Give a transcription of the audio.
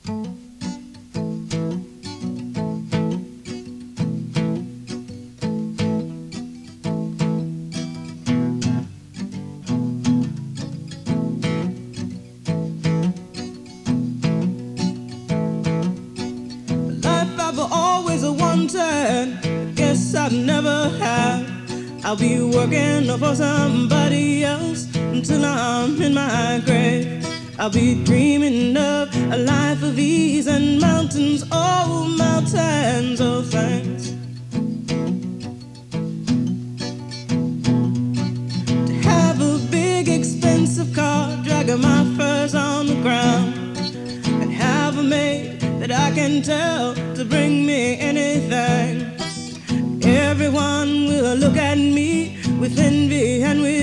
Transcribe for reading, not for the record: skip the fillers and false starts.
Life I've always wanted, guess I've never had. I'll be working for somebody else until I'm in my grave. I'll be dreaming of a life of ease and mountains, oh mountains, oh thanks. To have a big expensive car, dragging my furs on the ground, and have a maid that I can tell to bring me anything. Everyone will look at me with envy and with